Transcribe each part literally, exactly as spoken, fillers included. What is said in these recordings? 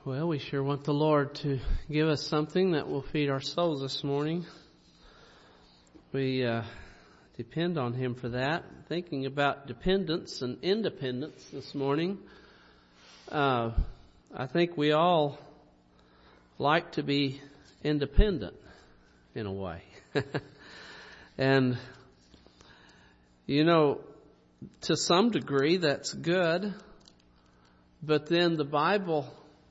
Well, we sure want the Lord to give us something that will feed our souls this morning. We uh, depend on Him for that. Thinking about dependence and independence this morning, uh, I think we all like to be independent in a way. And, you know, to some degree that's good, but then the Bible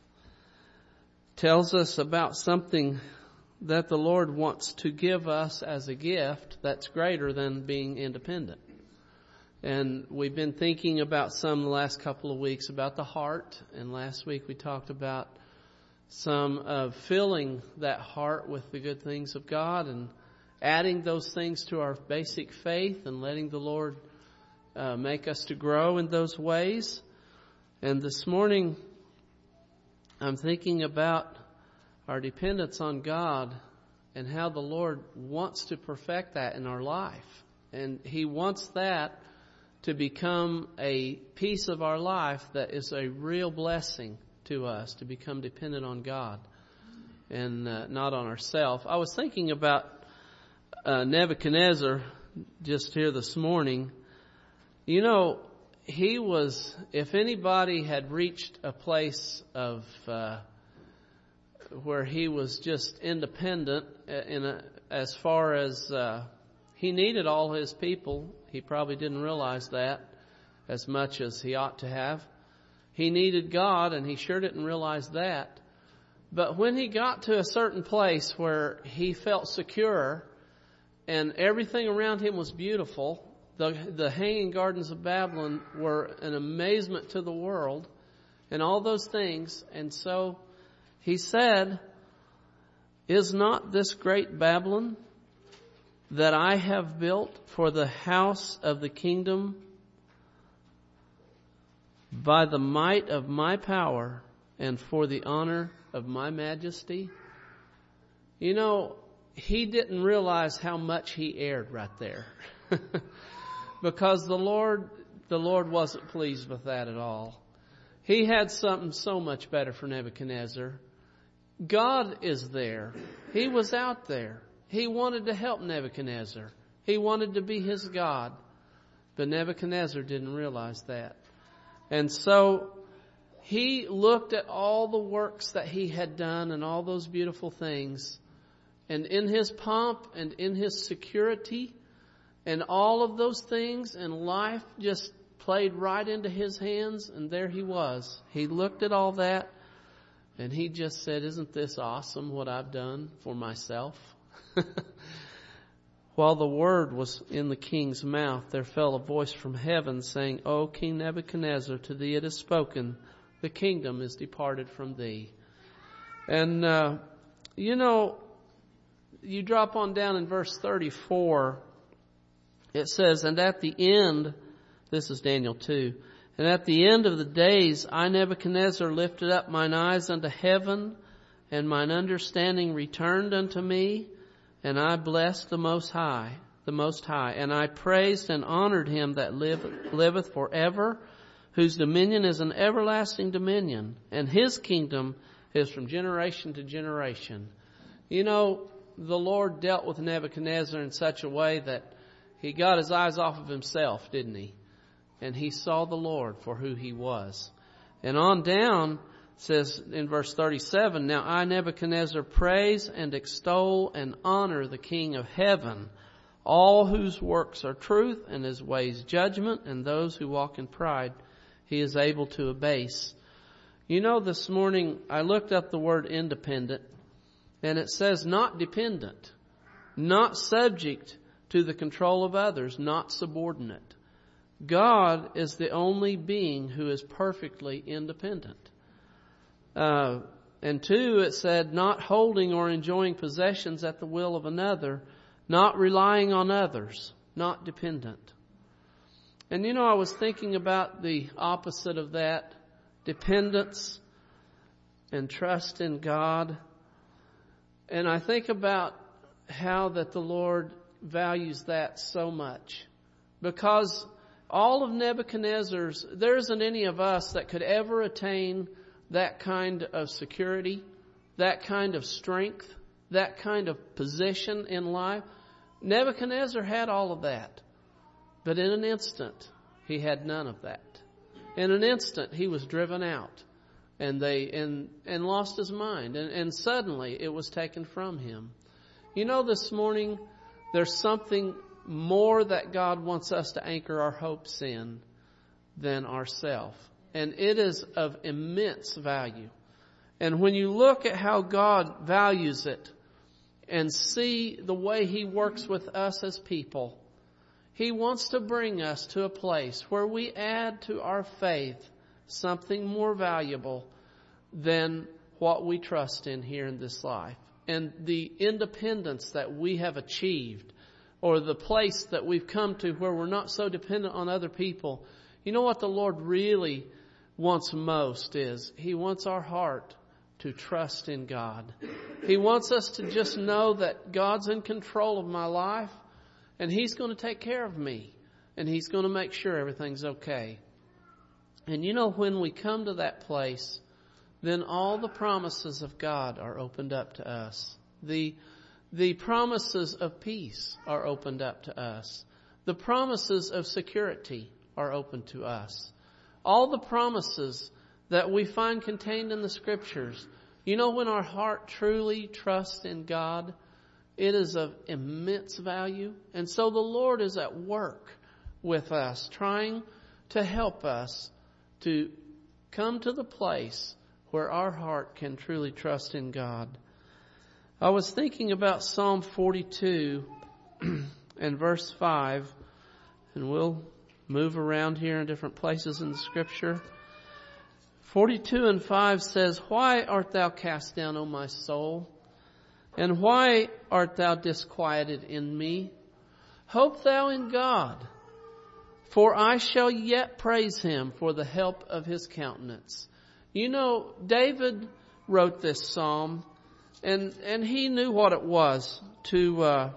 tells us about something that the Lord wants to give us as a gift that's greater than being independent. And we've been thinking about some the last couple of weeks about the heart. And last week we talked about some of filling that heart with the good things of God and adding those things to our basic faith and letting the Lord uh, make us to grow in those ways. And this morning I'm thinking about our dependence on God and how the Lord wants to perfect that in our life. And He wants that to become a piece of our life that is a real blessing to us, to become dependent on God and uh, not on ourselves. I was thinking about uh, Nebuchadnezzar just here this morning. You know, he was, if anybody had reached a place of uh, where he was just independent in a, as far as uh, he needed all his people, he probably didn't realize that as much as he ought to have. He needed God, and he sure didn't realize that. But when he got to a certain place where he felt secure and everything around him was beautiful, The, the hanging gardens of Babylon were an amazement to the world and all those things. And so he said, "Is not this great Babylon that I have built for the house of the kingdom by the might of my power and for the honor of my majesty?" You know, he didn't realize how much he erred right there. Because the Lord, the Lord wasn't pleased with that at all. He had something so much better for Nebuchadnezzar. God is there. He was out there. He wanted to help Nebuchadnezzar. He wanted to be his God. But Nebuchadnezzar didn't realize that. And so he looked at all the works that he had done and all those beautiful things. And in his pomp and in his security and all of those things, and life just played right into his hands, and there he was. He looked at all that, and he just said, "Isn't this awesome what I've done for myself?" While the word was in the king's mouth, there fell a voice from heaven saying, "O King Nebuchadnezzar, to thee it is spoken, the kingdom is departed from thee." And, uh, you know, you drop on down in verse thirty-four, it says, "And at the end," this is Daniel two, "and at the end of the days, I, Nebuchadnezzar, lifted up mine eyes unto heaven, and mine understanding returned unto me, and I blessed the Most High, the Most High, and I praised and honored him that liveth, liveth forever, whose dominion is an everlasting dominion, and his kingdom is from generation to generation." You know, the Lord dealt with Nebuchadnezzar in such a way that he got his eyes off of himself, didn't he? And he saw the Lord for who he was. And on down, says in verse thirty-seven, "Now I, Nebuchadnezzar, praise and extol and honor the King of heaven, all whose works are truth and his ways judgment, and those who walk in pride he is able to abase." You know, this morning I looked up the word independent, and it says not dependent, not subject to the control of others, not subordinate. God is the only being who is perfectly independent. Uh, and two, it said not holding or enjoying possessions at the will of another, not relying on others, not dependent. And you know, I was thinking about the opposite of that, dependence and trust in God. And I think about how that the Lord values that so much, because all of Nebuchadnezzar's, there isn't any of us that could ever attain that kind of security, that kind of strength, that kind of position in life. Nebuchadnezzar had all of that. But in an instant, he had none of that. In an instant, he was driven out and they and and lost his mind. And, and suddenly, it was taken from him. You know, this morning, there's something more that God wants us to anchor our hopes in than ourselves. And it is of immense value. And when you look at how God values it and see the way He works with us as people, He wants to bring us to a place where we add to our faith something more valuable than what we trust in here in this life. And the independence that we have achieved, or the place that we've come to where we're not so dependent on other people. You know what the Lord really wants most is He wants our heart to trust in God. He wants us to just know that God's in control of my life and He's going to take care of me and He's going to make sure everything's okay. And you know, when we come to that place, then all the promises of God are opened up to us. The The promises of peace are opened up to us. The promises of security are open to us. All the promises that we find contained in the Scriptures. You know, when our heart truly trusts in God, it is of immense value. And so the Lord is at work with us, trying to help us to come to the place where our heart can truly trust in God. I was thinking about Psalm forty-two and verse five, and we'll move around here in different places in the Scripture. forty-two and five says, "Why art thou cast down, O my soul? And why art thou disquieted in me? Hope thou in God, for I shall yet praise Him for the help of His countenance." You know, David wrote this psalm. And and he knew what it was to, uh,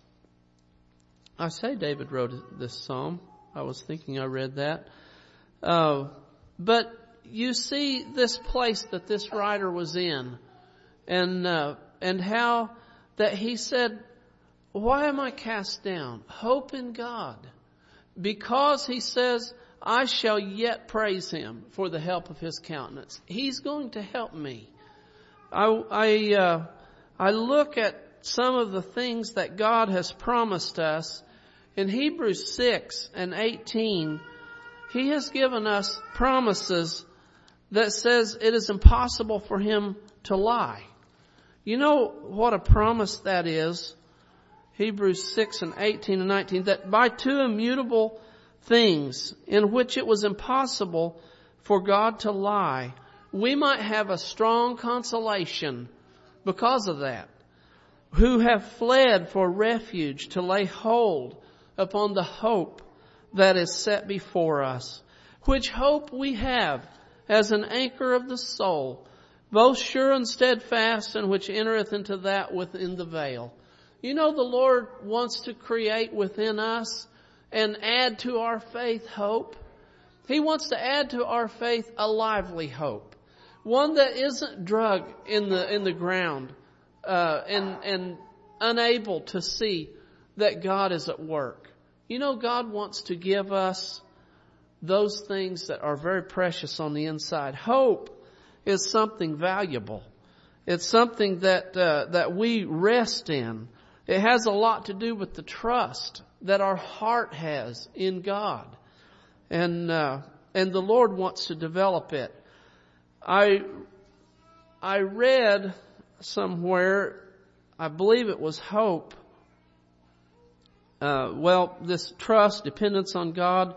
I say David wrote this psalm. I was thinking I read that. Uh, but you see this place that this writer was in, and uh, and how that he said, "Why am I cast down? Hope in God." Because he says, "I shall yet praise Him for the help of His countenance." He's going to help me. I I, uh, I look at some of the things that God has promised us. In Hebrews six and eighteen, He has given us promises that says it is impossible for Him to lie. You know what a promise that is? Hebrews six and eighteen and nineteen, that by two immutable things in which it was impossible for God to lie, we might have a strong consolation because of that, who have fled for refuge to lay hold upon the hope that is set before us, which hope we have as an anchor of the soul, both sure and steadfast, and which entereth into that within the veil. You know, the Lord wants to create within us and add to our faith hope. He wants to add to our faith a lively hope. One that isn't drug in the in the ground uh, and and unable to see that God is at work. You know, God wants to give us those things that are very precious on the inside. Hope is something valuable. It's something that uh, that we rest in. It has a lot to do with the trust that our heart has in God, and uh, and the Lord wants to develop it. I I read somewhere, I believe it was hope. Uh, well, this trust, dependence on God,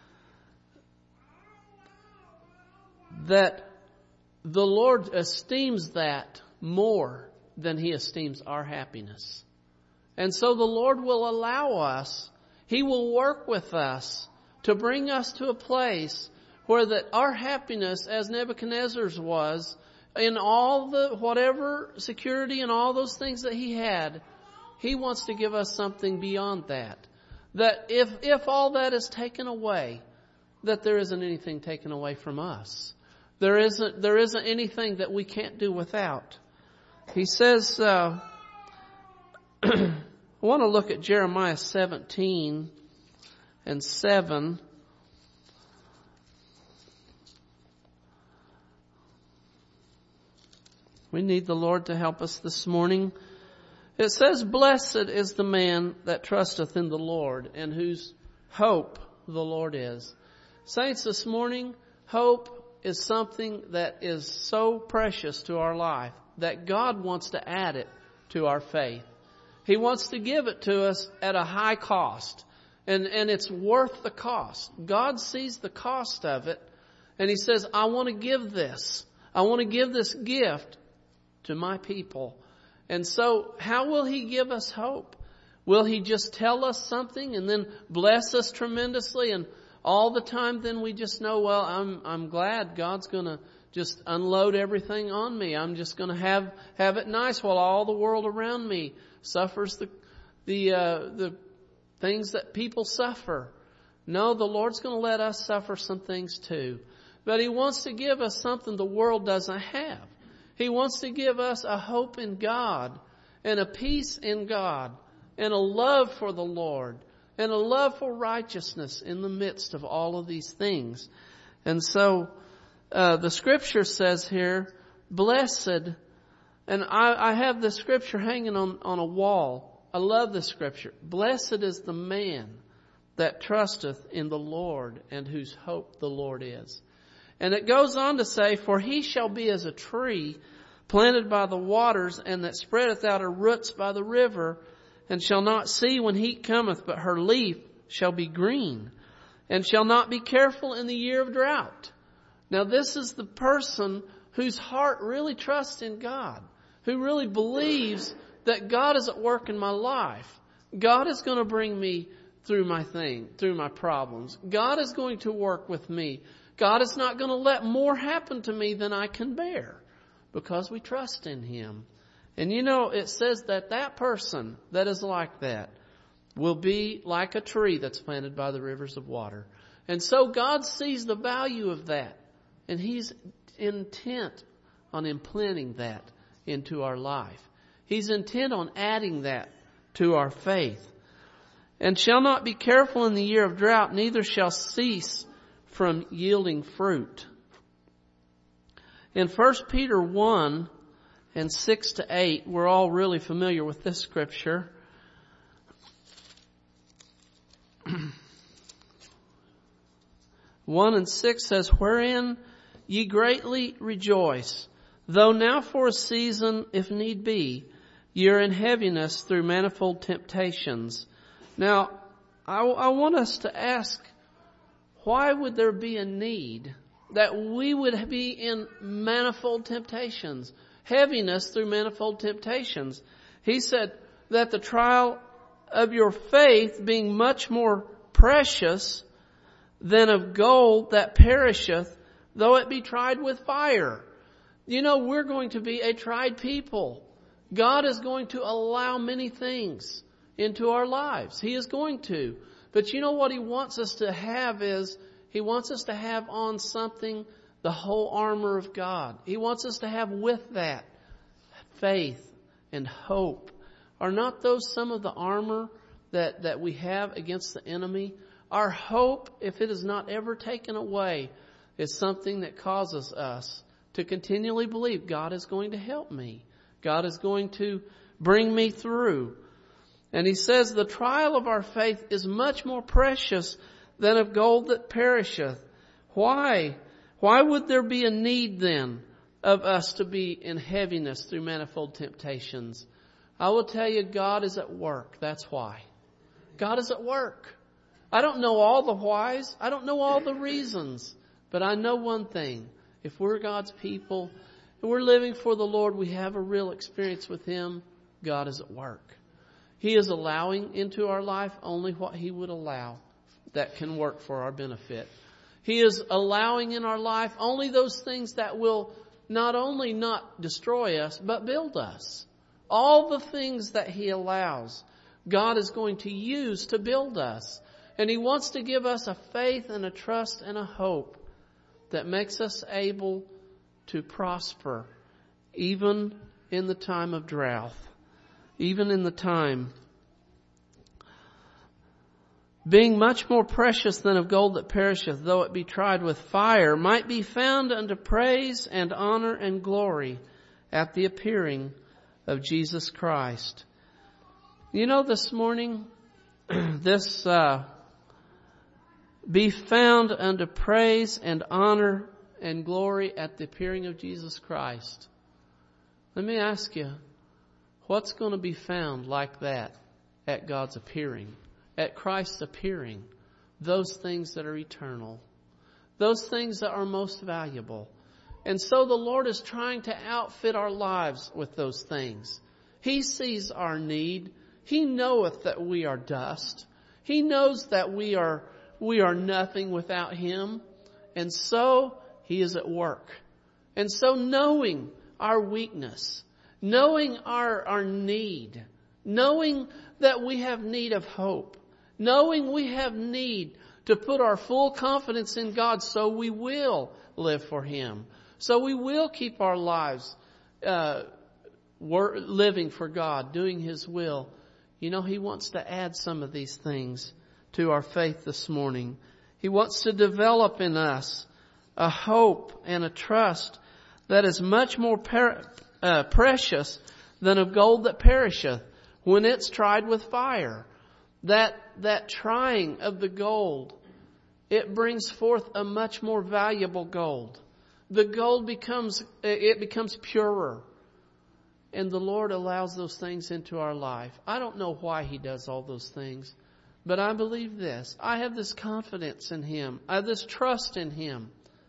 that the Lord esteems that more than He esteems our happiness. And so the Lord will allow us, He will work with us to bring us to a place where that our happiness, as Nebuchadnezzar's was, in all the, whatever security and all those things that he had, He wants to give us something beyond that. That if, if all that is taken away, that there isn't anything taken away from us. There isn't, there isn't anything that we can't do without. He says, uh, I want to look at Jeremiah seventeen and seven. We need the Lord to help us this morning. It says, blessed is the man that trusteth in the Lord, and whose hope the Lord is. Saints, this morning, hope is something that is so precious to our life that God wants to add it to our faith. He wants to give it to us at a high cost. And, and it's worth the cost. God sees the cost of it, and He says, I want to give this. I want to give this gift to my people. And so, how will He give us hope? Will He just tell us something and then bless us tremendously, and all the time then we just know, well, I'm I'm glad God's going to just unload everything on me. I'm just going to have have it nice while all the world around me suffers the the uh, the things that people suffer. No, the Lord's going to let us suffer some things too. But He wants to give us something the world doesn't have. He wants to give us a hope in God, and a peace in God, and a love for the Lord, and a love for righteousness in the midst of all of these things. And so uh, the Scripture says here, blessed, and I, I have the Scripture hanging on, on a wall. I love the Scripture. Blessed is the man that trusteth in the Lord, and whose hope the Lord is. And it goes on to say, for he shall be as a tree planted by the waters, and that spreadeth out her roots by the river, and shall not see when heat cometh, but her leaf shall be green, and shall not be careful in the year of drought. Now this is the person whose heart really trusts in God, who really believes that God is at work in my life. God is going to bring me through my thing, through my problems. God is going to work with me. God is not going to let more happen to me than I can bear, because we trust in Him. And you know, it says that that person that is like that will be like a tree that's planted by the rivers of water. And so God sees the value of that, and He's intent on implanting that into our life. He's intent on adding that to our faith. And shall not be careful in the year of drought, neither shall cease from yielding fruit. In First Peter one and six to eight, we're all really familiar with this scripture. one and six says, wherein ye greatly rejoice, though now for a season, if need be, ye are in heaviness through manifold temptations. Now, I, I want us to ask, why would there be a need that we would be in manifold temptations? Heaviness through manifold temptations. He said that the trial of your faith, being much more precious than of gold that perisheth, though it be tried with fire. You know, we're going to be a tried people. God is going to allow many things into our lives. He is going to. But you know what He wants us to have is, He wants us to have on something, the whole armor of God. He wants us to have with that faith and hope. Are not those some of the armor that, that we have against the enemy? Our hope, if it is not ever taken away, is something that causes us to continually believe God is going to help me. God is going to bring me through. And he says the trial of our faith is much more precious than of gold that perisheth. Why? Why would there be a need then of us to be in heaviness through manifold temptations? I will tell you, God is at work. That's why. God is at work. I don't know all the whys. I don't know all the reasons. But I know one thing. If we're God's people and we're living for the Lord, we have a real experience with Him, God is at work. He is allowing into our life only what He would allow that can work for our benefit. He is allowing in our life only those things that will not only not destroy us, but build us. All the things that He allows, God is going to use to build us. And He wants to give us a faith and a trust and a hope that makes us able to prosper even in the time of drought, even in the time being much more precious than of gold that perisheth, though it be tried with fire, might be found unto praise and honor and glory at the appearing of Jesus Christ. You know, this morning, this uh, be found unto praise and honor and glory at the appearing of Jesus Christ. Let me ask you, what's going to be found like that at God's appearing? At Christ's appearing, those things that are eternal, those things that are most valuable. And so the Lord is trying to outfit our lives with those things. He sees our need. He knoweth that we are dust. He knows that we are, we are nothing without Him. And so He is at work. And so knowing our weakness, knowing our, our need, knowing that we have need of hope, knowing we have need to put our full confidence in God, so we will live for Him. So we will keep our lives uh, living for God, doing His will. You know, He wants to add some of these things to our faith this morning. He wants to develop in us a hope and a trust that is much more per- uh, precious than of gold that perisheth when it's tried with fire. That that trying of the gold, it brings forth a much more valuable gold. The gold becomes, it becomes purer. And the Lord allows those things into our life. I don't know why He does all those things, but I believe this. I have this confidence in Him. I have this trust in Him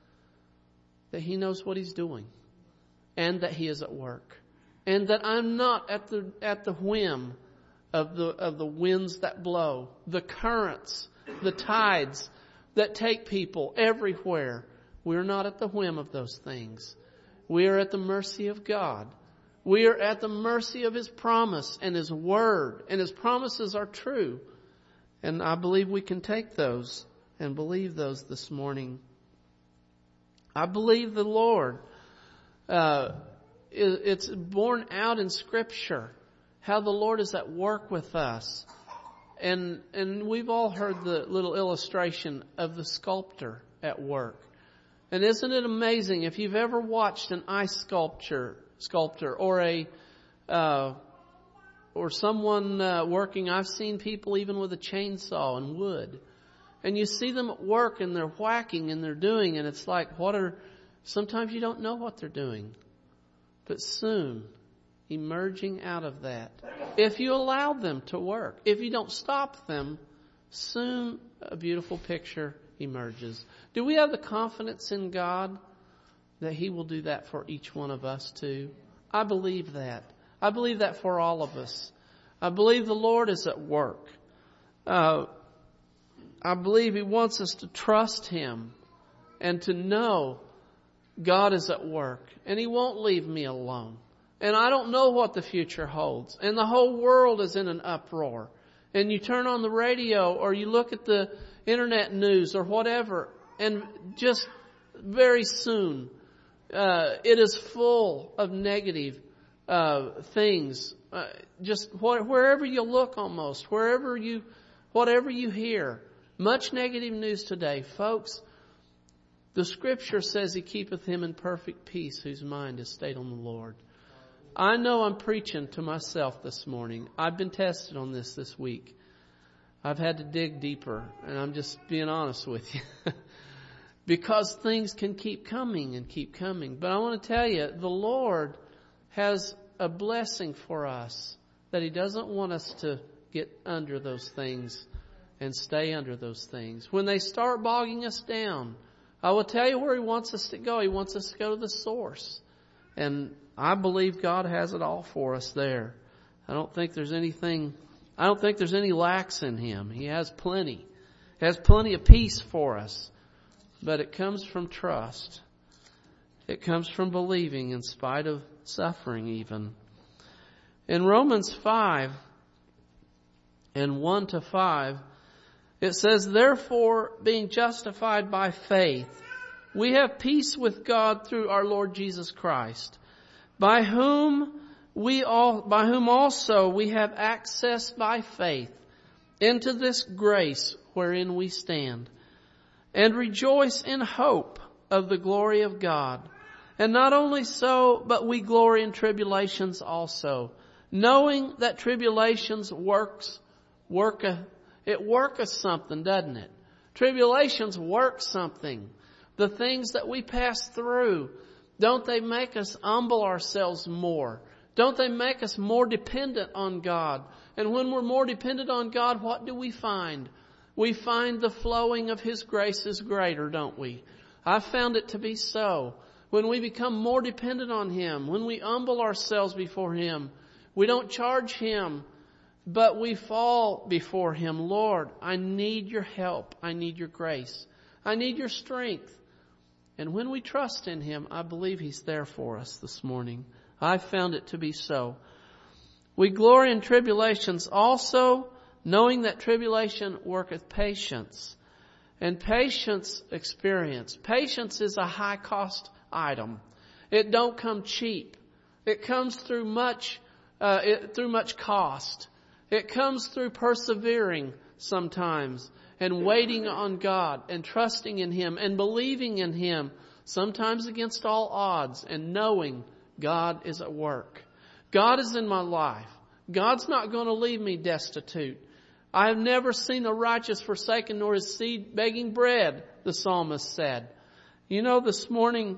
that He knows what He's doing and that He is at work. And that I'm not at the at the whim of the of the winds that blow, the currents, the tides that take people everywhere. We're not at the whim of those things. We are at the mercy of God. We are at the mercy of His promise and His word. And His promises are true. And I believe we can take those and believe those this morning. I believe the Lord, uh, it's borne out in Scripture how the Lord is at work with us. And and we've all heard the little illustration of the sculptor at work. And isn't it amazing if you've ever watched an ice sculpture sculptor or a uh, or someone uh, working? I've seen people even with a chainsaw and wood. And you see them at work and they're whacking and they're doing, and it's like, what are, sometimes you don't know what they're doing. But soon, emerging out of that, if you allow them to work, if you don't stop them, soon a beautiful picture emerges. Do we have the confidence in God that He will do that for each one of us too? I believe that. I believe that for all of us. I believe the Lord is at work. Uh, I believe He wants us to trust Him and to know God is at work and He won't leave me alone. And I don't know what the future holds. And the whole world is in an uproar. And you turn on the radio or you look at the internet news or whatever, and just very soon uh, it is full of negative uh, things. Uh, just wh- wherever you look, almost wherever you, whatever you hear, much negative news today, folks. The Scripture says He keepeth him in perfect peace whose mind is stayed on the Lord. I know I'm preaching to myself this morning. I've been tested on this this week. I've had to dig deeper, and I'm just being honest with you. Because things can keep coming and keep coming. But I want to tell you, the Lord has a blessing for us that He doesn't want us to get under those things and stay under those things. When they start bogging us down, I will tell you where He wants us to go. He wants us to go to the source. And I believe God has it all for us there. I don't think there's anything, I don't think there's any lacks in Him. He has plenty. He has plenty of peace for us. But it comes from trust. It comes from believing in spite of suffering even. In Romans five and one to five, it says, therefore, being justified by faith, We have peace with God through our Lord Jesus Christ, by whom we all, by whom also we have access by faith into this grace wherein we stand, and rejoice in hope of the glory of God. And not only so, but we glory in tribulations also, knowing that tribulations works, worketh, it worketh something, doesn't it? Tribulations work something. The things that we pass through, don't they make us humble ourselves more? Don't they make us more dependent on God? And when we're more dependent on God, what do we find? We find the flowing of His grace is greater, don't we? I've found it to be so. When we become more dependent on Him, when we humble ourselves before Him, we don't charge Him, but we fall before Him. Lord, I need your help. I need your grace. I need your strength. And when we trust in Him, I believe He's there for us this morning. I've found it to be so. We glory in tribulations also, knowing that tribulation worketh patience. And patience experience. Patience is a high cost item. It don't come cheap. It comes through much, uh, it, through much cost. It comes through persevering sometimes, and waiting on God, and trusting in Him, and believing in Him, sometimes against all odds, and knowing God is at work. God is in my life. God's not going to leave me destitute. I have never seen the righteous forsaken, nor his seed begging bread, the psalmist said. You know, this morning,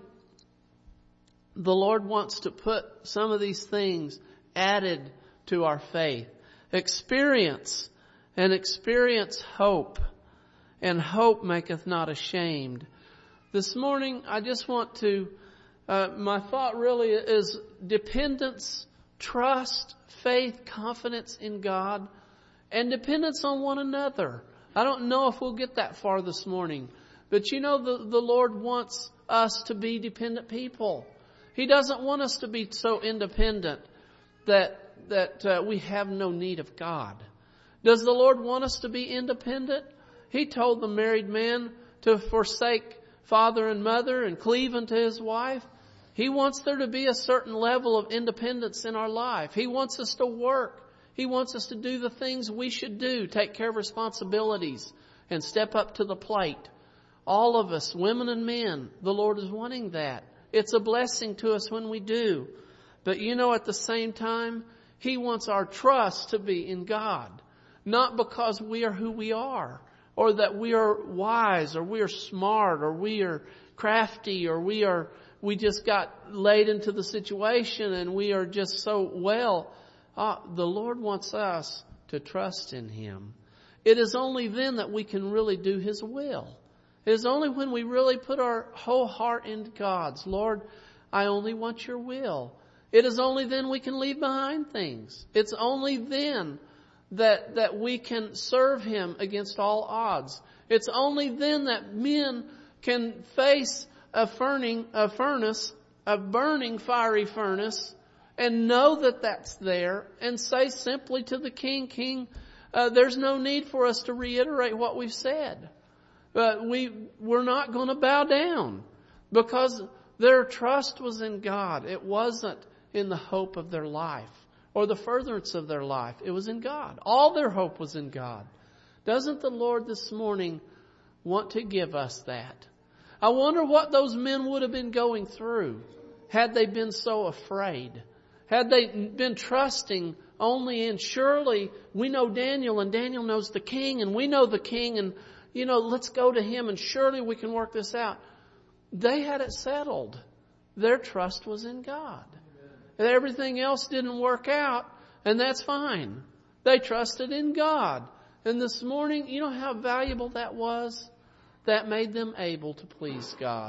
the Lord wants to put some of these things added to our faith. Experience, and experience hope. And hope maketh not ashamed. This morning, I just want to, uh, my thought really is dependence, trust, faith, confidence in God, and dependence on one another. I don't know if we'll get that far this morning, but you know, the, the Lord wants us to be dependent people. He doesn't want us to be so independent that, that uh, we have no need of God. Does the Lord want us to be independent? He told the married man to forsake father and mother and cleave unto his wife. He wants there to be a certain level of independence in our life. He wants us to work. He wants us to do the things we should do, take care of responsibilities, and step up to the plate. All of us, women and men, the Lord is wanting that. It's a blessing to us when we do. But you know, at the same time, He wants our trust to be in God. Not because we are who we are, or that we are wise, or we are smart, or we are crafty, or we are, we just got laid into the situation and we are just so well. Uh, the Lord wants us to trust in Him. It is only then that we can really do His will. It is only when we really put our whole heart into God's. Lord, I only want your will. It is only then we can leave behind things. It's only then that, that we can serve Him against all odds. It's only then that men can face a, furning, a furnace, a burning fiery furnace, and know that that's there, and say simply to the King, King, uh, there's no need for us to reiterate what we've said. But we, we're not going to bow down, because their trust was in God. It wasn't in the hope of their life or the furtherance of their life. It was in God. All their hope was in God. Doesn't the Lord this morning want to give us that? I wonder what those men would have been going through had they been so afraid. Had they been trusting only in, surely we know Daniel, and Daniel knows the king, and we know the king, and you know, let's go to him, and surely we can work this out. They had it settled. Their trust was in God. And everything else didn't work out, and that's fine. They trusted in God. And this morning, you know how valuable that was? That made them able to please God.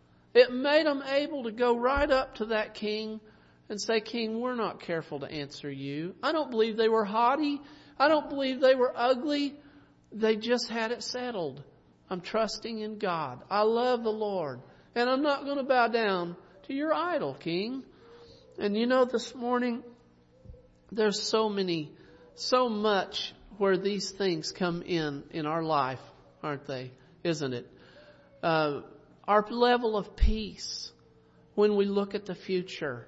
It made them able to go right up to that king and say, King, we're not careful to answer you. I don't believe they were haughty. I don't believe they were ugly. They just had it settled. I'm trusting in God. I love the Lord. And I'm not going to bow down to your idol, King. And you know, this morning, there's so many, so much where these things come in, in our life, aren't they? Isn't it? Uh, our level of peace when we look at the future?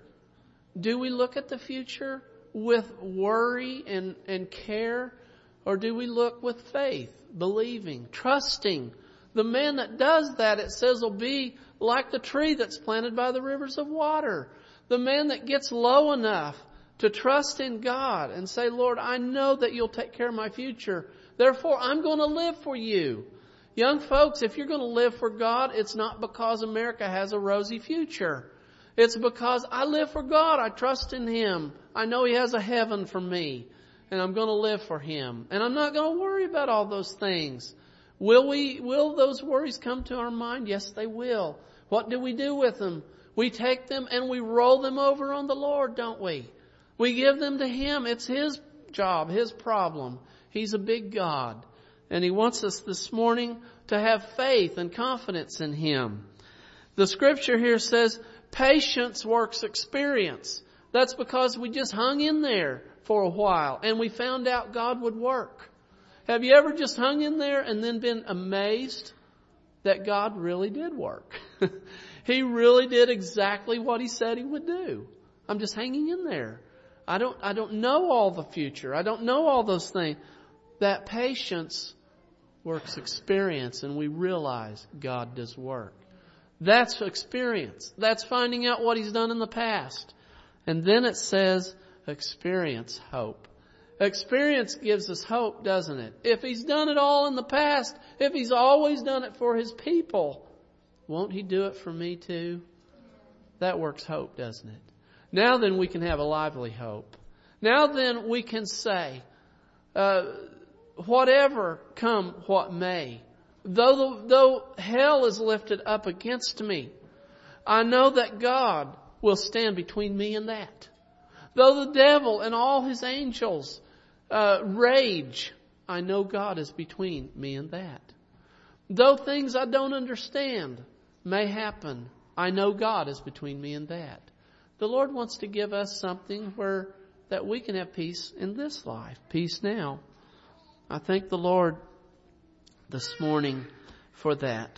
Do we look at the future with worry and, and care? Or do we look with faith, believing, trusting? The man that does that, it says, will be like the tree that's planted by the rivers of water. The man that gets low enough to trust in God and say, Lord, I know that you'll take care of my future. Therefore, I'm going to live for you. Young folks, if you're going to live for God, it's not because America has a rosy future. It's because I live for God. I trust in Him. I know He has a heaven for me. And I'm going to live for Him. And I'm not going to worry about all those things. Will we, will those worries come to our mind? Yes, they will. What do we do with them? We take them and we roll them over on the Lord, don't we? We give them to Him. It's His job, His problem. He's a big God. And He wants us this morning to have faith and confidence in Him. The scripture here says, patience works experience. That's because we just hung in there for a while and we found out God would work. Have you ever just hung in there and then been amazed that God really did work? He really did exactly what He said He would do. I'm just hanging in there. I don't, I don't know all the future. I don't know all those things. That patience works experience, and we realize God does work. That's experience. That's finding out what He's done in the past. And then it says, experience hope. Experience gives us hope, doesn't it? If He's done it all in the past, if He's always done it for His people, won't He do it for me too? That works hope, doesn't it? Now then we can have a lively hope. Now then we can say, uh, whatever come what may, though, the, though hell is lifted up against me, I know that God will stand between me and that. Though the devil and all his angels uh, rage, I know God is between me and that. Though things I don't understand may happen, I know God is between me and that. The Lord wants to give us something where that we can have peace in this life, peace now. I thank the Lord this morning for that.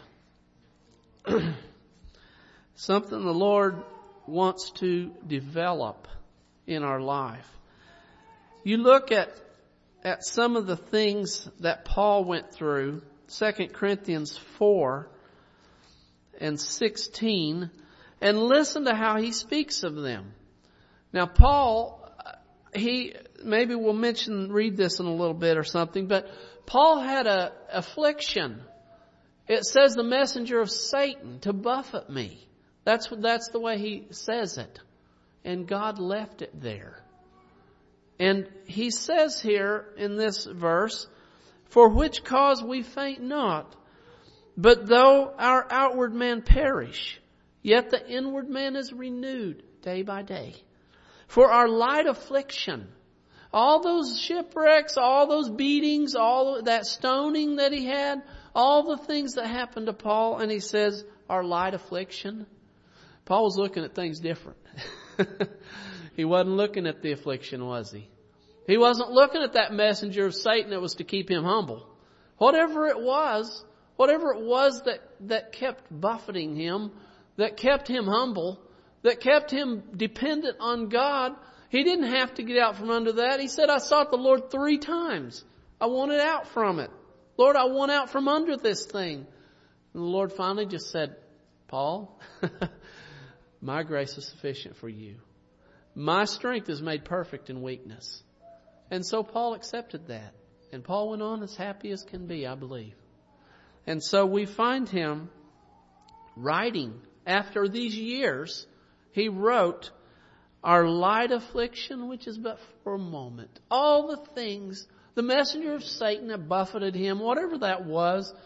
Something the Lord wants to develop in our life. You look at at some of the things that Paul went through, Second Corinthians four and sixteen, and listen to how he speaks of them. Now Paul, he, maybe we'll mention, read this in a little bit or something, but Paul had a affliction. It says the messenger of Satan to buffet me. That's that's the way he says it. And God left it there. And he says here in this verse, for which cause we faint not, but though our outward man perish, yet the inward man is renewed day by day. For our light affliction, all those shipwrecks, all those beatings, all that stoning that he had, all the things that happened to Paul, and he says, our light affliction. Paul was looking at things different. He wasn't looking at the affliction, was he? He wasn't looking at that messenger of Satan that was to keep him humble. Whatever it was, whatever it was that, that kept buffeting him, that kept him humble, that kept him dependent on God, he didn't have to get out from under that. He said, I sought the Lord three times. I wanted out from it. Lord, I want out from under this thing. And the Lord finally just said, Paul, my grace is sufficient for you. My strength is made perfect in weakness. And so Paul accepted that. And Paul went on as happy as can be, I believe. And so we find him writing. After these years, he wrote, our light affliction, which is but for a moment. All the things, the messenger of Satan that buffeted him, whatever that was,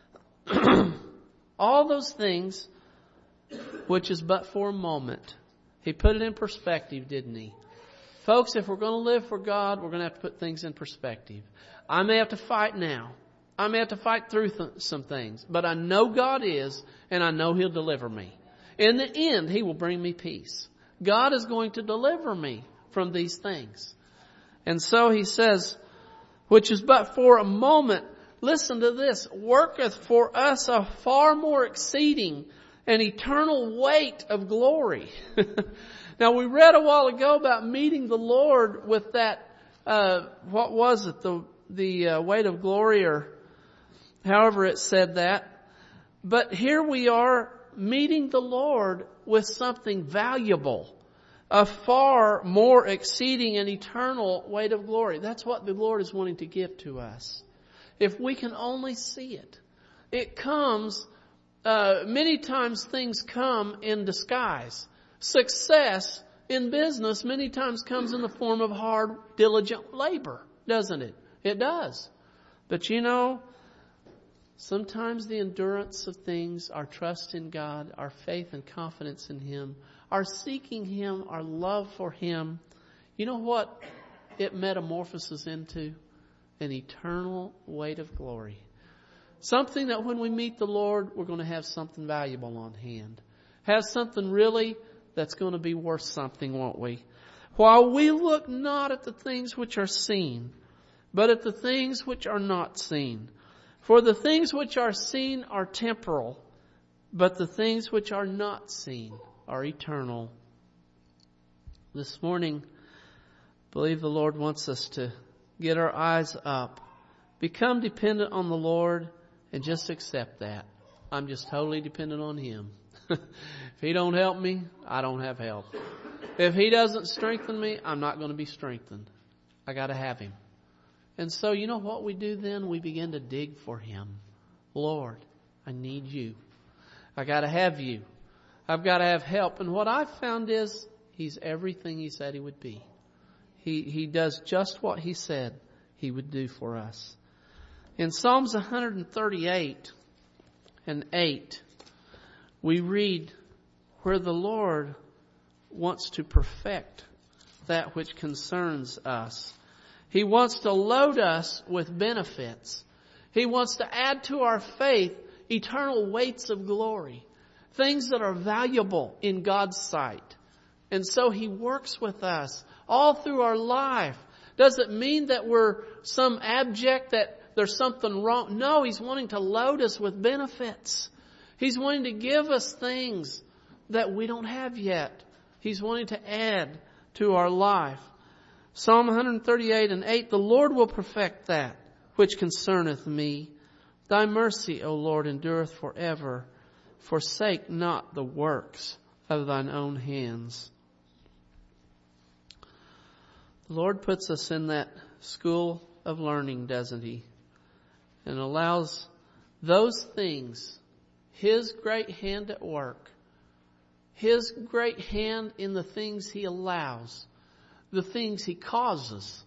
all those things, which is but for a moment. He put it in perspective, didn't he? Folks, if we're going to live for God, we're going to have to put things in perspective. I may have to fight now. I may have to fight through th- some things. But I know God is, and I know He'll deliver me. In the end, He will bring me peace. God is going to deliver me from these things. And so he says, which is but for a moment, listen to this, worketh for us a far more exceeding and eternal weight of glory. Now we read a while ago about meeting the Lord with that, uh, what was it, the, the uh, weight of glory, or however it said that. But here we are meeting the Lord with something valuable, a far more exceeding and eternal weight of glory. That's what the Lord is wanting to give to us. If we can only see it. It comes, uh, many times things come in disguise. Success in business many times comes in the form of hard, diligent labor, doesn't it? It does. But you know, sometimes the endurance of things, our trust in God, our faith and confidence in Him, our seeking Him, our love for Him, you know what it metamorphoses into? An eternal weight of glory. Something that when we meet the Lord, we're going to have something valuable on hand. Have something really that's going to be worth something, won't we? While we look not at the things which are seen, but at the things which are not seen. For the things which are seen are temporal, but the things which are not seen are eternal. This morning, I believe the Lord wants us to get our eyes up, become dependent on the Lord, and just accept that. I'm just totally dependent on Him. If He don't help me, I don't have help. If He doesn't strengthen me, I'm not going to be strengthened. I got to have Him. And so you know what we do then? We begin to dig for Him. Lord, I need You. I got to have You. I've got to have help. And what I've found is He's everything He said He would be. He, he does just what He said He would do for us. In Psalms one thirty-eight and eight, we read where the Lord wants to perfect that which concerns us. He wants to load us with benefits. He wants to add to our faith eternal weights of glory. Things that are valuable in God's sight. And so He works with us all through our life. Does it mean that we're some abject, that there's something wrong? No, He's wanting to load us with benefits. He's wanting to give us things that we don't have yet. He's wanting to add to our life. Psalm one thirty-eight and eight, the Lord will perfect that which concerneth me. Thy mercy, O Lord, endureth forever. Forsake not the works of Thine own hands. The Lord puts us in that school of learning, doesn't He? And allows those things, His great hand at work, His great hand in the things He allows, the things He causes.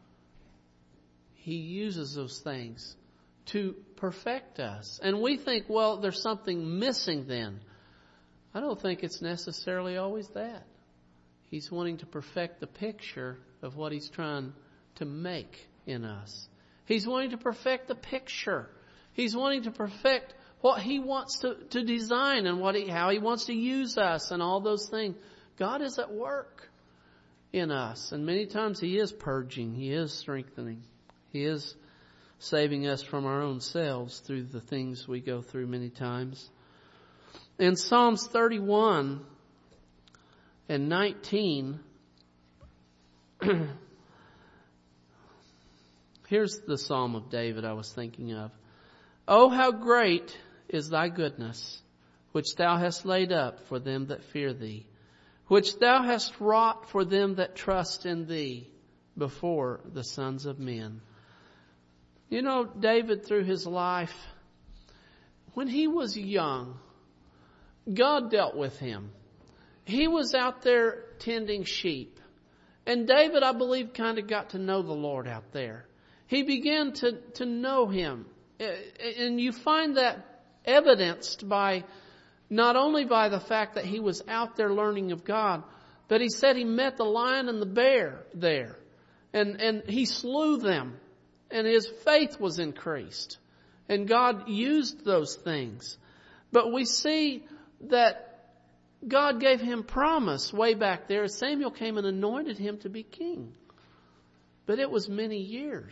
He uses those things to perfect us. And we think, well, there's something missing then. I don't think it's necessarily always that. He's wanting to perfect the picture of what He's trying to make in us. He's wanting to perfect the picture. He's wanting to perfect what He wants to, to design and what he, how He wants to use us and all those things. God is at work in us. And many times He is purging. He is strengthening. He is saving us from our own selves through the things we go through many times. In Psalms thirty-one and nineteen, here's the Psalm of David I was thinking of. Oh, how great is Thy goodness, which Thou hast laid up for them that fear Thee, which Thou hast wrought for them that trust in Thee before the sons of men. You know, David, through his life, when he was young, God dealt with him. He was out there tending sheep. And David, I believe, kind of got to know the Lord out there. He began to, to know Him. And you find that evidenced by not only by the fact that he was out there learning of God, but he said he met the lion and the bear there. And, and he slew them. And his faith was increased. And God used those things. But we see that God gave him promise way back there. Samuel came and anointed him to be king. But it was many years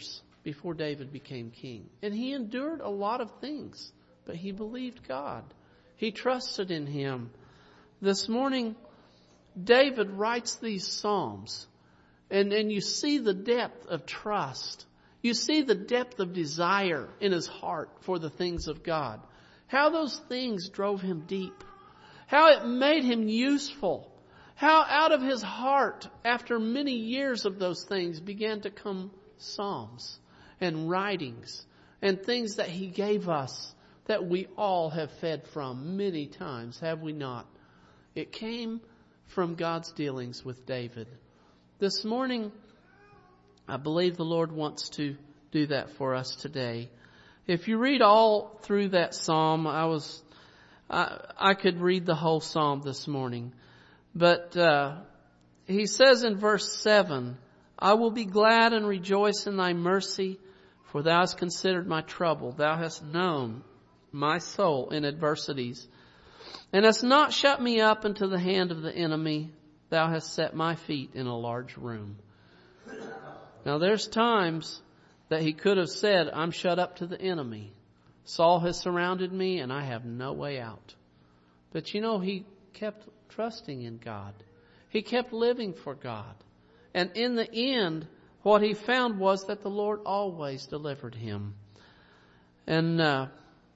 before David became king. And he endured a lot of things, but he believed God. He trusted in Him. This morning, David writes these Psalms, and, and you see the depth of trust. You see the depth of desire in his heart for the things of God. How those things drove him deep. How it made him useful. How out of his heart, after many years of those things, began to come psalms and writings and things that he gave us that we all have fed from many times, have we not? It came from God's dealings with David. This morning, I believe the Lord wants to do that for us today. If you read all through that psalm, I was, I, I could read the whole psalm this morning. But uh, he says in verse seven, I will be glad and rejoice in thy mercy, for thou hast considered my trouble. Thou hast known my soul in adversities, and hast not shut me up into the hand of the enemy. Thou hast set my feet in a large room. Now there's times that he could have said, I'm shut up to the enemy. Saul has surrounded me and I have no way out. But you know, he kept trusting in God. He kept living for God. And in the end, what he found was that the Lord always delivered him. And uh,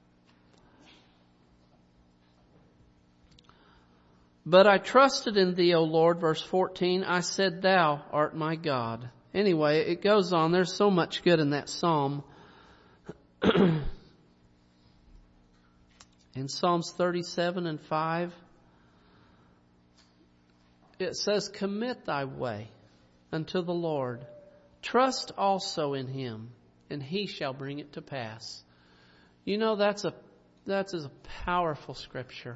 but I trusted in thee, O Lord, verse fourteen. I said, thou art my God. Anyway, it goes on. There's so much good in that psalm. In Psalms thirty-seven and five, it says, commit thy way unto the Lord. Trust also in Him, and He shall bring it to pass. You know, that's a, that's a powerful scripture.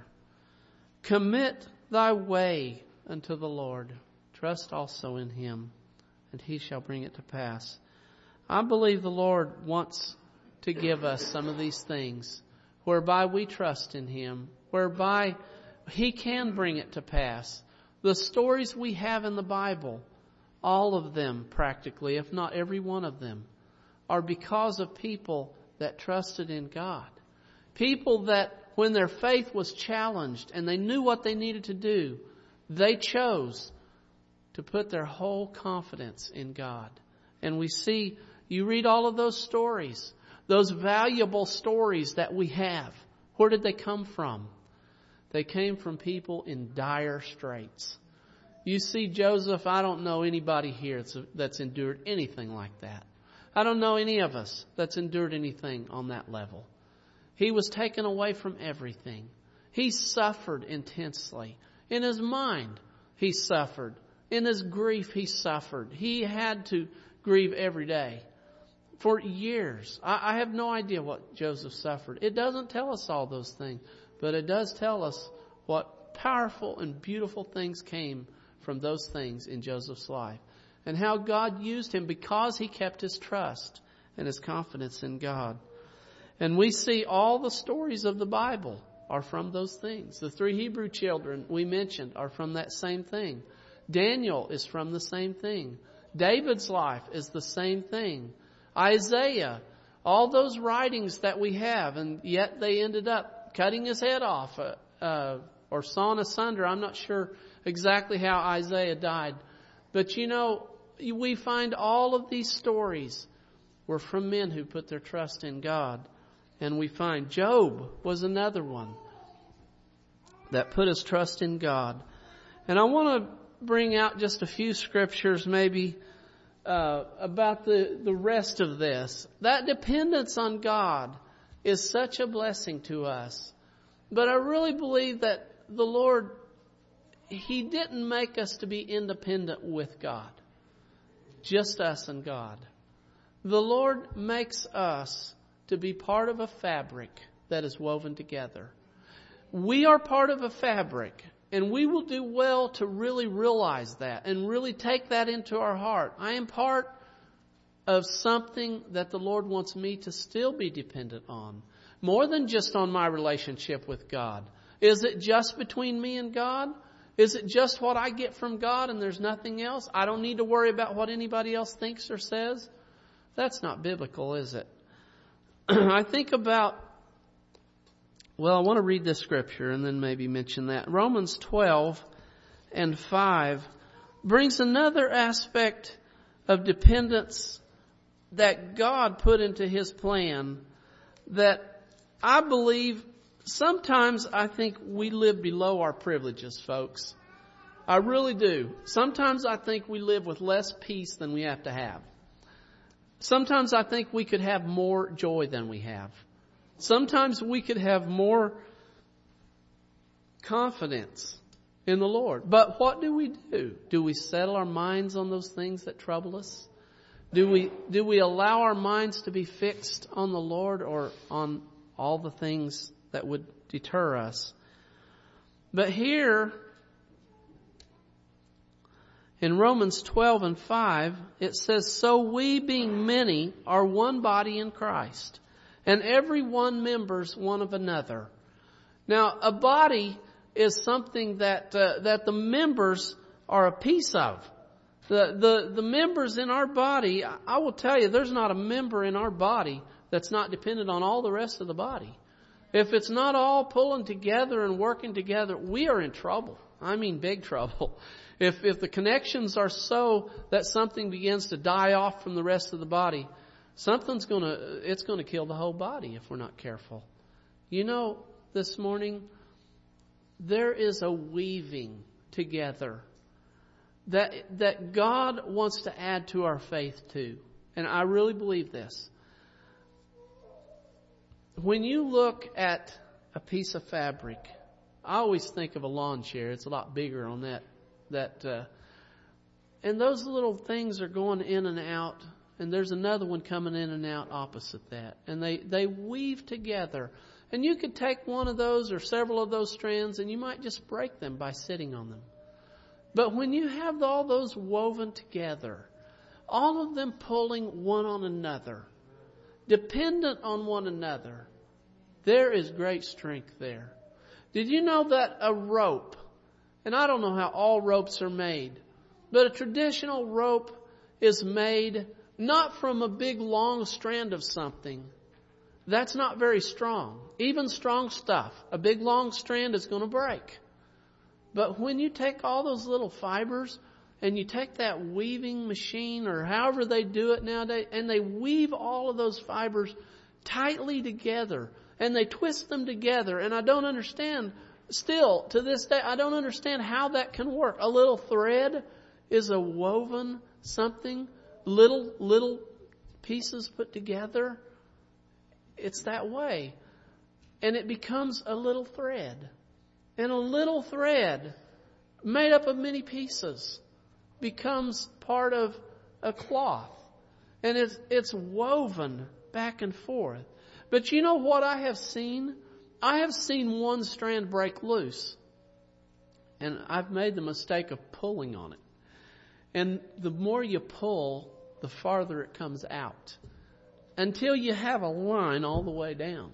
Commit thy way unto the Lord. Trust also in Him, and He shall bring it to pass. I believe the Lord wants to give us some of these things whereby we trust in Him, whereby He can bring it to pass. The stories we have in the Bible, all of them practically, if not every one of them, are because of people that trusted in God. People that when their faith was challenged and they knew what they needed to do, they chose to put their whole confidence in God. And we see, you read all of those stories, those valuable stories that we have. Where did they come from? They came from people in dire straits. You see Joseph, I don't know anybody here that's, that's endured anything like that. I don't know any of us that's endured anything on that level. He was taken away from everything. He suffered intensely. In his mind, he suffered. In his grief, he suffered. He had to grieve every day for years. I, I have no idea what Joseph suffered. It doesn't tell us all those things, but it does tell us what powerful and beautiful things came from those things in Joseph's life, and how God used him because he kept his trust and his confidence in God. And we see all the stories of the Bible are from those things. The three Hebrew children we mentioned are from that same thing. Daniel is from the same thing. David's life is the same thing. Isaiah, all those writings that we have, and yet they ended up cutting his head off uh, uh, or sawing asunder. I'm not sure exactly how Isaiah died. But you know, we find all of these stories were from men who put their trust in God. And we find Job was another one that put his trust in God. And I want to bring out just a few scriptures maybe uh, about the, the rest of this. That dependence on God is such a blessing to us. But I really believe that the Lord, He didn't make us to be independent with God. Just us and God. The Lord makes us to be part of a fabric that is woven together. We are part of a fabric, and we will do well to really realize that and really take that into our heart. I am part of something that the Lord wants me to still be dependent on, more than just on my relationship with God. Is it just between me and God? Is it just what I get from God and there's nothing else? I don't need to worry about what anybody else thinks or says. That's not biblical, is it? I think about, well, I want to read this scripture and then maybe mention that. Romans twelve and five brings another aspect of dependence that God put into His plan that I believe sometimes I think we live below our privileges, folks. I really do. Sometimes I think we live with less peace than we have to have. Sometimes I think we could have more joy than we have. Sometimes we could have more confidence in the Lord. But what do we do? Do we settle our minds on those things that trouble us? Do we, do we allow our minds to be fixed on the Lord or on all the things that would deter us? But here, in Romans twelve and five, it says, "So we being many are one body in Christ, and every one members one of another." Now, a body is something that uh, that the members are a piece of. The, the, the members in our body, I will tell you, there's not a member in our body that's not dependent on all the rest of the body. If it's not all pulling together and working together, we are in trouble. I mean big trouble. If if the connections are so that something begins to die off from the rest of the body, something's gonna it's gonna kill the whole body if we're not careful. You know, this morning there is a weaving together that that God wants to add to our faith too. And I really believe this. When you look at a piece of fabric, I always think of a lawn chair. It's a lot bigger on that. That uh, and those little things are going in and out, and there's another one coming in and out opposite that. And they, they weave together. And you could take one of those or several of those strands and you might just break them by sitting on them. But when you have all those woven together, all of them pulling one on another, dependent on one another, there is great strength there. Did you know that a rope, and I don't know how all ropes are made, but a traditional rope is made not from a big long strand of something. That's not very strong. Even strong stuff, a big long strand is going to break. But when you take all those little fibers and you take that weaving machine or however they do it nowadays, and they weave all of those fibers tightly together and they twist them together, and I don't understand Still, to this day, I don't understand how that can work. A little thread is a woven something, little, little pieces put together. It's that way. And it becomes a little thread. And a little thread, made up of many pieces, becomes part of a cloth. And it's, it's woven back and forth. But you know what I have seen? I have seen one strand break loose, and I've made the mistake of pulling on it. And the more you pull, the farther it comes out, until you have a line all the way down,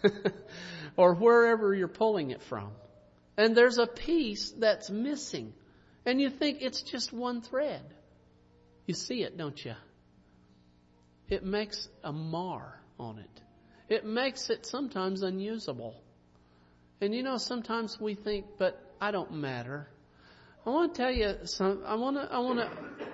or wherever you're pulling it from. And there's a piece that's missing, and you think it's just one thread. You see it, don't you? It makes a mar on it. It makes it sometimes unusable. And you know, sometimes we think, but I don't matter. I want to tell you some, I want to, I want to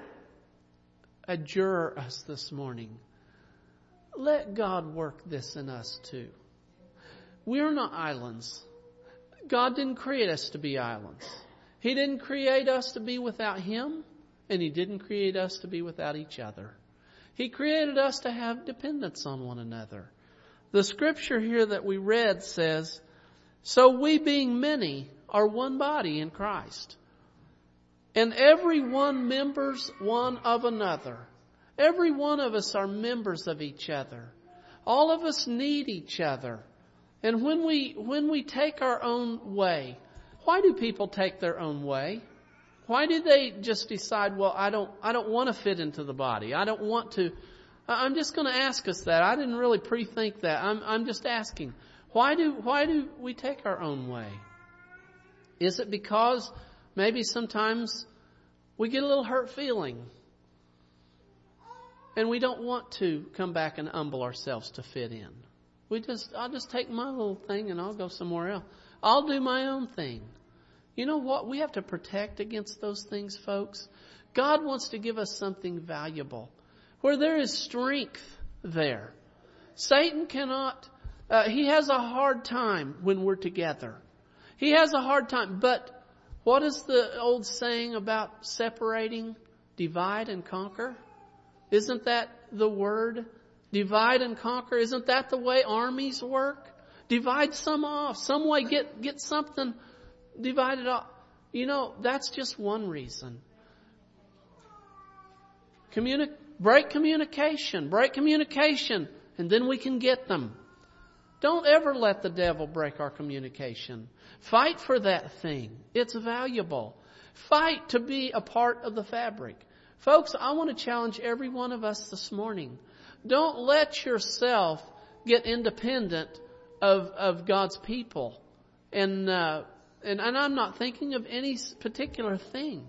adjure us this morning. Let God work this in us too. We're not islands. God didn't create us to be islands. He didn't create us to be without Him, and He didn't create us to be without each other. He created us to have dependence on one another. The scripture here that we read says, "So we being many are one body in Christ, and every one members one of another." Every one of us are members of each other. All of us need each other. And when we when we take our own way, why do people take their own way? Why do they just decide, well, I don't I don't want to fit into the body. I don't want to. I'm just going to ask us that. I didn't really pre-think that. I'm I'm just asking. Why do why do we take our own way? Is it because maybe sometimes we get a little hurt feeling? And we don't want to come back and humble ourselves to fit in. We just, I'll just take my little thing and I'll go somewhere else. I'll do my own thing. You know what? We have to protect against those things, folks. God wants to give us something valuable. Where there is strength there. Satan cannot, uh, he has a hard time when we're together. He has a hard time. But what is the old saying about separating? Divide and conquer? Isn't that the word? Divide and conquer. Isn't that the way armies work? Divide some off. Some way get, get something divided off. You know, that's just one reason. Communi- break communication. Break communication. And then we can get them. Don't ever let the devil break our communication. Fight for that thing. It's valuable. Fight to be a part of the fabric. Folks, I want to challenge every one of us this morning. Don't let yourself get independent of, of God's people. And, uh, and, and I'm not thinking of any particular thing.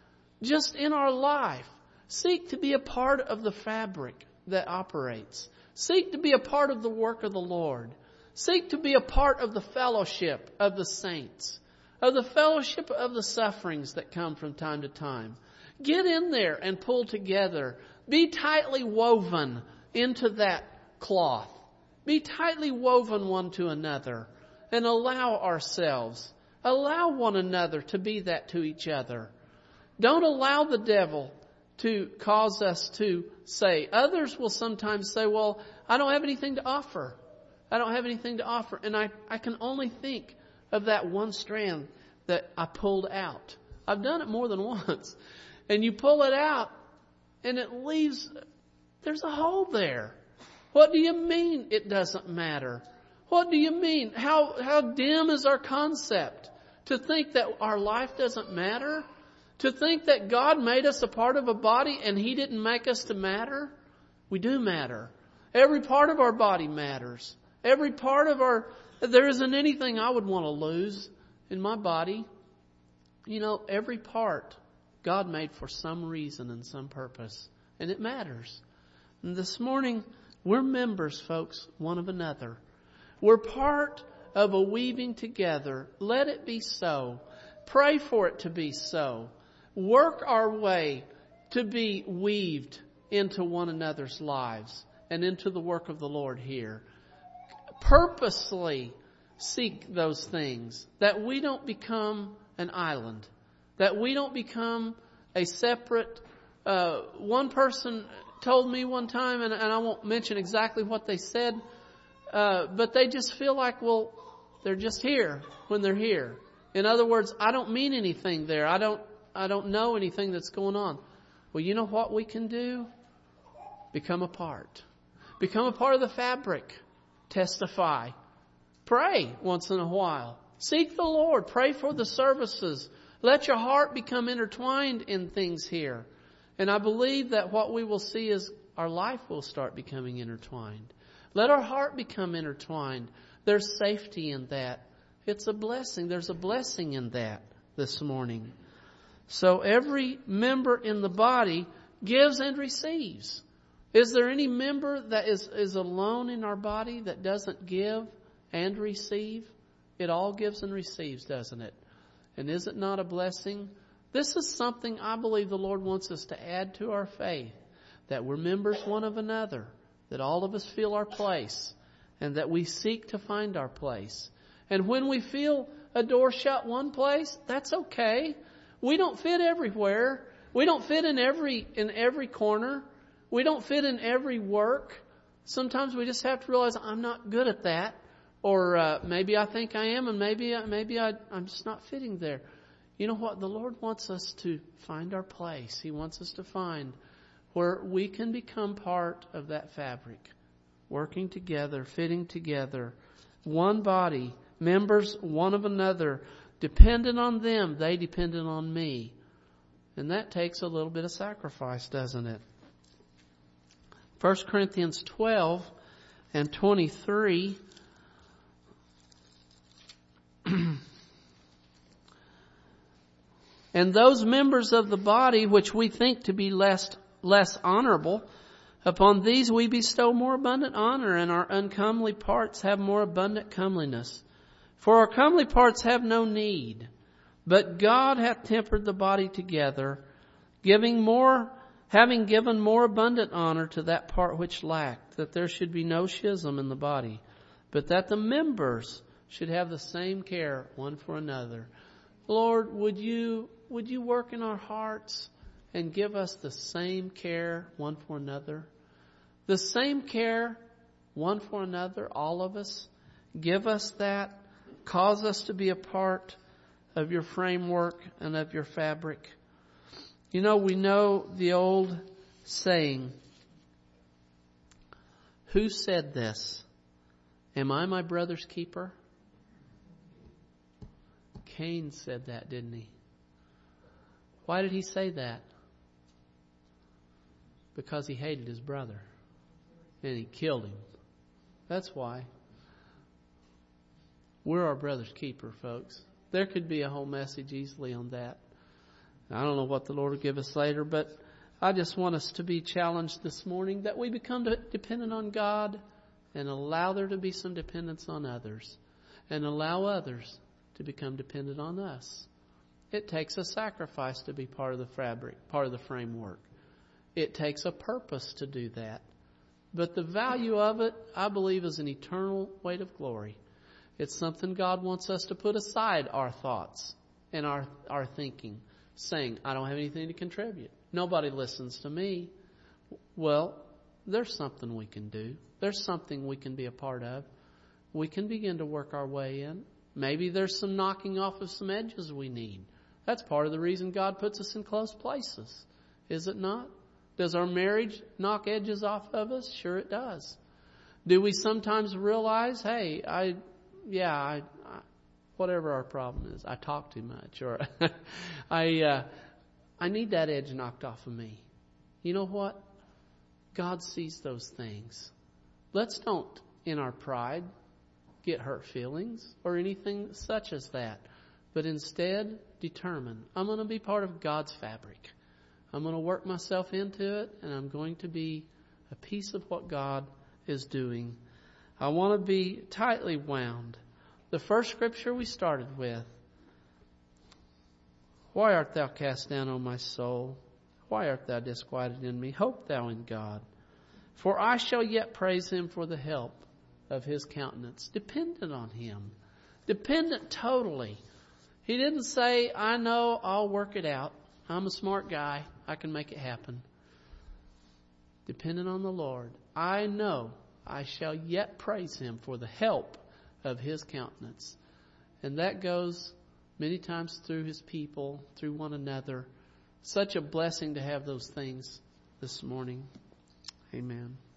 Just in our life, seek to be a part of the fabric that operates. Seek to be a part of the work of the Lord. Seek to be a part of the fellowship of the saints, of the fellowship of the sufferings that come from time to time. Get in there and pull together. Be tightly woven into that cloth. Be tightly woven one to another and allow ourselves, allow one another to be that to each other. Don't allow the devil to cause us to say. Others will sometimes say, well, I don't have anything to offer. I don't have anything to offer. And I, I can only think of that one strand that I pulled out. I've done it more than once. And you pull it out and it leaves, there's a hole there. What do you mean it doesn't matter? What do you mean? How, how dim is our concept to think that our life doesn't matter? To think that God made us a part of a body and He didn't make us to matter? We do matter. Every part of our body matters. Every part of our, there isn't anything I would want to lose in my body. You know, every part God made for some reason and some purpose. And it matters. And this morning, we're members, folks, one of another. We're part of a weaving together. Let it be so. Pray for it to be so. Work our way to be weaved into one another's lives and into the work of the Lord here. Purposely seek those things, that we don't become an island, that we don't become a separate. Uh, one person told me one time, and, and I won't mention exactly what they said, uh, but they just feel like, well, they're just here when they're here. In other words, I don't mean anything there. I don't. I don't know anything that's going on. Well, you know what we can do? Become a part. Become a part of the fabric. Testify. Pray once in a while. Seek the Lord. Pray for the services. Let your heart become intertwined in things here. And I believe that what we will see is our life will start becoming intertwined. Let our heart become intertwined. There's safety in that. It's a blessing. There's a blessing in that this morning. So every member in the body gives and receives. Is there any member that is, is alone in our body that doesn't give and receive? It all gives and receives, doesn't it? And is it not a blessing? This is something I believe the Lord wants us to add to our faith. That we're members one of another. That all of us feel our place. And that we seek to find our place. And when we feel a door shut one place, that's okay. We don't fit everywhere. We don't fit in every in every corner. We don't fit in every work. Sometimes we just have to realize I'm not good at that, or uh, maybe I think I am, and maybe maybe I, I'm just not fitting there. You know what? The Lord wants us to find our place. He wants us to find where we can become part of that fabric, working together, fitting together, one body, members one of another. Dependent on them, they dependent on me. And that takes a little bit of sacrifice, doesn't it? First Corinthians twelve and twenty-three. And those members of the body which we think to be less, less honorable, Upon these we bestow more abundant honor, and our uncomely parts have more abundant comeliness. For our comely parts have no need, but God hath tempered the body together, giving more, having given more abundant honor to that part which lacked, that there should be no schism in the body, but that the members should have the same care one for another. Lord, would you would you work in our hearts and give us the same care one for another? The same care one for another, all of us. Give us that. Cause us to be a part of your framework and of your fabric. You know, we know the old saying, who said this? Am I my brother's keeper? Cain said that, didn't he? Why did he say that? Because he hated his brother. And he killed him. That's why. We're our brother's keeper, folks. There could be a whole message easily on that. I don't know what the Lord will give us later, but I just want us to be challenged this morning that we become dependent on God and allow there to be some dependence on others and allow others to become dependent on us. It takes a sacrifice to be part of the fabric, part of the framework. It takes a purpose to do that. But the value of it, I believe, is an eternal weight of glory. It's something God wants us to put aside our thoughts and our, our thinking, saying, I don't have anything to contribute. Nobody listens to me. Well, there's something we can do. There's something we can be a part of. We can begin to work our way in. Maybe there's some knocking off of some edges we need. That's part of the reason God puts us in close places. Is it not? Does our marriage knock edges off of us? Sure it does. Do we sometimes realize, hey, I, yeah, I, I whatever our problem is, I talk too much, or I, uh, I need that edge knocked off of me. You know what? God sees those things. Let's don't, in our pride, get hurt feelings or anything such as that. But instead, determine, I'm going to be part of God's fabric. I'm going to work myself into it, and I'm going to be a piece of what God is doing. I want to be tightly wound. The first scripture we started with, why art thou cast down, O my soul? Why art thou disquieted in me? Hope thou in God. For I shall yet praise him for the help of his countenance. Dependent on him. Dependent totally. He didn't say, I know, I'll work it out. I'm a smart guy. I can make it happen. Dependent on the Lord. I know I shall yet praise him for the help of his countenance. And that goes many times through his people, through one another. Such a blessing to have those things this morning. Amen.